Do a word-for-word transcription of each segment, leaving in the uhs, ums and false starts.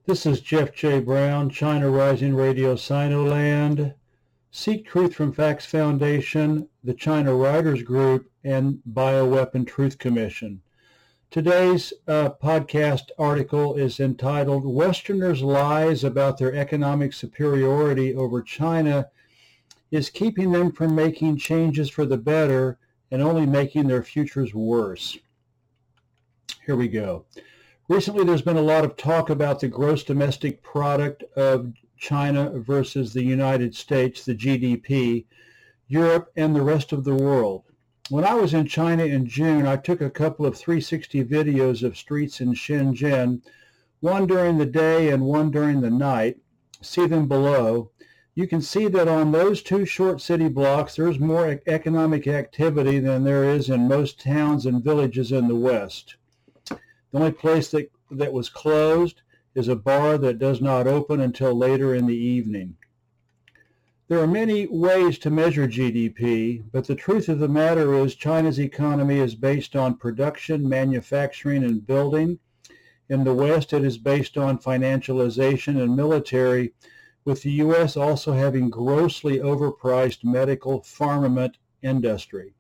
This is Jeff J. Brown, China Rising Radio Sinoland, Seek Truth from Facts Foundation, the China Writers Group, and Bioweapon Truth Commission. Today's uh, podcast article is entitled, Westerners' Lies About Their Economic Superiority Over China is Keeping Them from Making Changes for the Better and Only Making Their Futures Worse. Here we go. Recently, there's been a lot of talk about the gross domestic product of China versus the United States, the G D P, Europe, and the rest of the world. When I was in China in June, I took a couple of three sixty videos of streets in Shenzhen, one during the day and one during the night. See them below. You can see that on those two short city blocks, there's more economic activity than there is in most towns and villages in the West. The only place that, that was closed is a bar that does not open until later in the evening. There are many ways to measure G D P, but the truth of the matter is China's economy is based on production, manufacturing, and building. In the West, it is based on financialization and military, with the U S also having grossly overpriced medical farmament industry.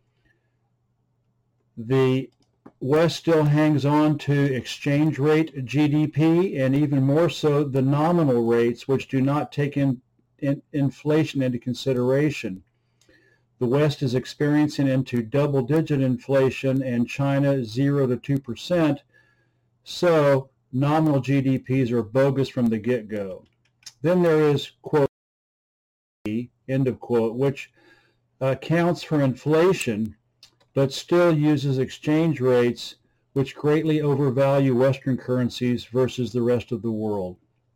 The West still hangs on to exchange rate G D P, and even more so the nominal rates, which do not take in, in inflation into consideration. The West is experiencing into double-digit inflation, and China zero to two percent, so nominal G D Ps are bogus from the get-go. Then there is, quote, end of quote, which uh, counts for inflation, but still uses exchange rates which greatly overvalue Western currencies versus the rest of the world.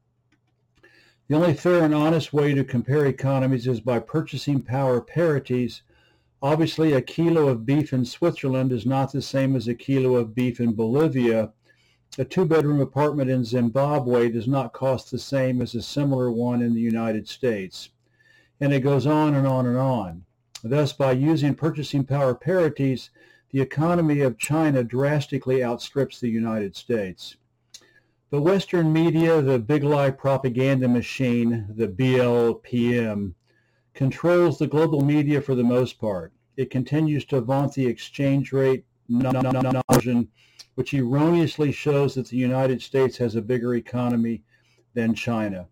The only fair and honest way to compare economies is by purchasing power parities. Obviously, a kilo of beef in Switzerland is not the same as a kilo of beef in Bolivia. A two-bedroom apartment in Zimbabwe does not cost the same as a similar one in the United States. And it goes on and on and on. Thus, by using purchasing power parities, the economy of China drastically outstrips the United States. The Western media, the big lie propaganda machine, the B L P M, controls the global media for the most part. It continues to vaunt the exchange rate notion, which erroneously shows that the United States has a bigger economy than China.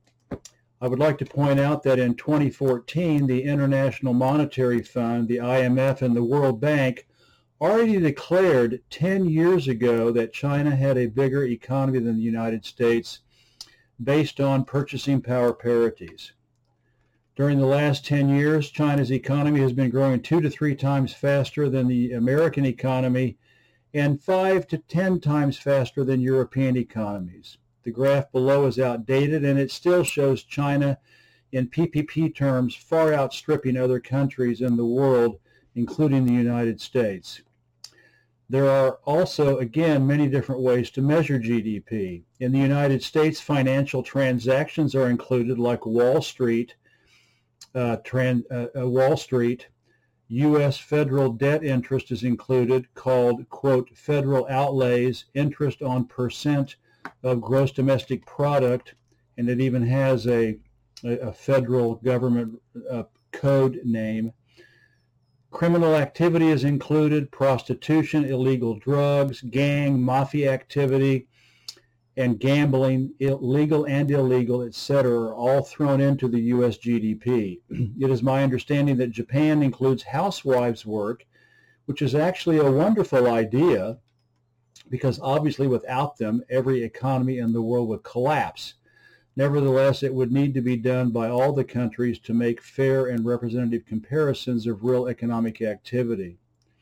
I would like to point out that in twenty fourteen, the International Monetary Fund, the I M F, and the World Bank already declared ten years ago that China had a bigger economy than the United States based on purchasing power parities. During the last ten years, China's economy has been growing two to three times faster than the American economy and five to ten times faster than European economies. The graph below is outdated, and it still shows China in P P P terms far outstripping other countries in the world, including the United States. There are also, again, many different ways to measure G D P. In the United States, financial transactions are included, like Wall Street, uh, trans, uh, uh, Wall Street. U S federal debt interest is included, called, quote, federal outlays, interest on percent of gross domestic product, and it even has a, a, a federal government uh, code name. Criminal activity is included, prostitution, illegal drugs, gang, mafia activity, and gambling, legal and illegal, et cetera, are all thrown into the U S G D P. It is my understanding that Japan includes housewives' work, which is actually a wonderful idea, because obviously without them, every economy in the world would collapse. Nevertheless, it would need to be done by all the countries to make fair and representative comparisons of real economic activity.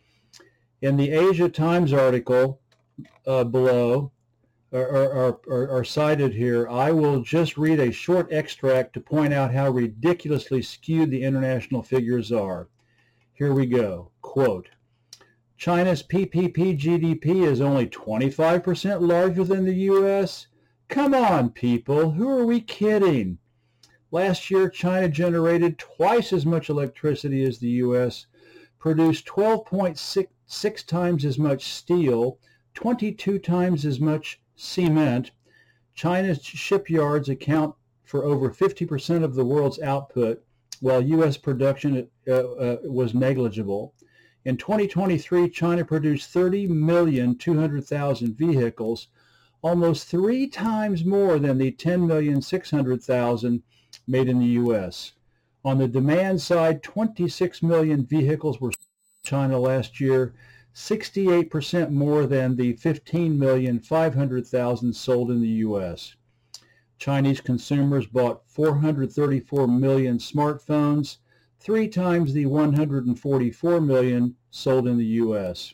In the Asia Times article uh, below, are, are, are, are cited here, I will just read a short extract to point out how ridiculously skewed the international figures are. Here we go. Quote, China's P P P G D P is only twenty-five percent larger than the U S? Come on, people, who are we kidding? Last year, China generated twice as much electricity as the U S, produced twelve point six times as much steel, twenty-two times as much cement. China's shipyards account for over fifty percent of the world's output, while U S production uh, uh, was negligible. In twenty twenty-three, China produced thirty million two hundred thousand vehicles, almost three times more than the ten million six hundred thousand made in the U S. On the demand side, twenty-six million vehicles were sold in China last year, sixty-eight percent more than the fifteen million five hundred thousand sold in the U S. Chinese consumers bought four hundred thirty-four million smartphones, three times the one hundred forty-four million sold in the U S.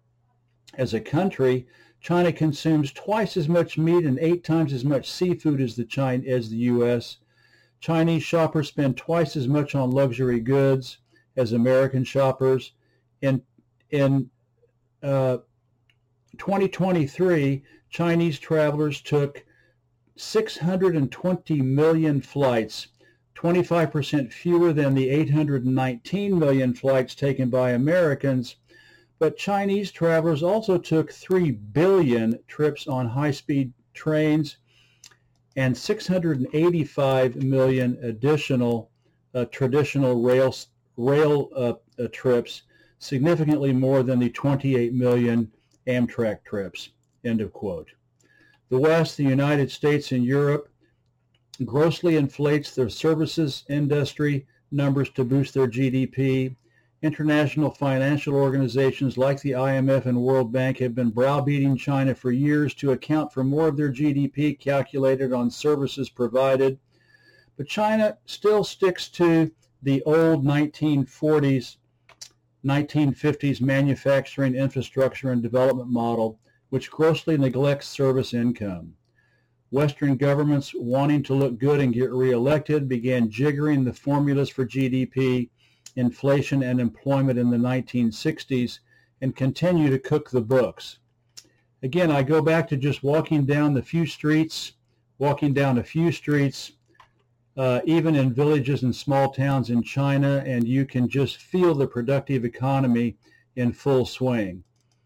As a country, China consumes twice as much meat and eight times as much seafood as the, China, as the U S. Chinese shoppers spend twice as much on luxury goods as American shoppers. In, in uh, twenty twenty-three, Chinese travelers took six hundred twenty million flights, twenty-five percent fewer than the eight hundred nineteen million flights taken by Americans, but Chinese travelers also took three billion trips on high-speed trains and six hundred eighty-five million additional uh, traditional rail, rail uh, uh, trips, significantly more than the twenty-eight million Amtrak trips, end of quote. The West, the United States, and Europe grossly inflates their services industry numbers to boost their G D P. International financial organizations like the I M F and World Bank have been browbeating China for years to account for more of their G D P calculated on services provided. But China still sticks to the old nineteen forties, nineteen fifties manufacturing infrastructure and development model, which grossly neglects service income. Western governments, wanting to look good and get reelected, began jiggering the formulas for G D P, inflation, and employment in the nineteen sixties and continue to cook the books. Again, I go back to just walking down the few streets, walking down a few streets, uh, even in villages and small towns in China, and you can just feel the productive economy in full swing.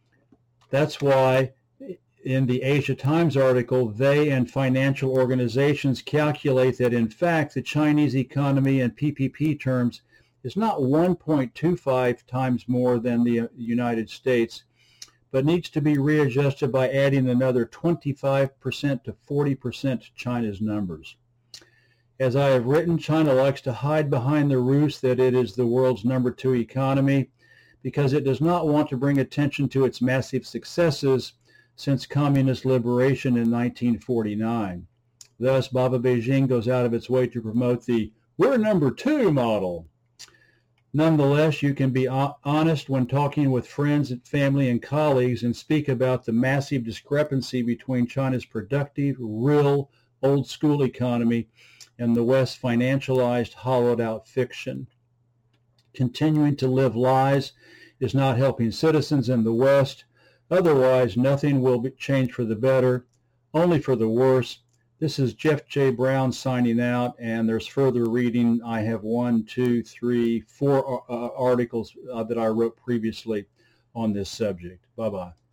That's why in the Asia Times article, they and financial organizations calculate that, in fact, the Chinese economy in P P P terms is not one point two five times more than the United States, but needs to be readjusted by adding another twenty-five percent to forty percent to China's numbers. As I have written, China likes to hide behind the ruse that it is the world's number two economy because it does not want to bring attention to its massive successes since communist liberation in nineteen forty-nine. Thus, Baba Beijing goes out of its way to promote the "we're number two" model. Nonetheless, you can be honest when talking with friends, family, and colleagues and speak about the massive discrepancy between China's productive, real, old-school economy and the West's financialized, hollowed-out fiction. Continuing to live lies is not helping citizens in the West. Otherwise, nothing will be changed for the better, only for the worse. This is Jeff J. Brown signing out, and there's further reading. I have one, two, three, four uh, articles uh, that I wrote previously on this subject. Bye-bye.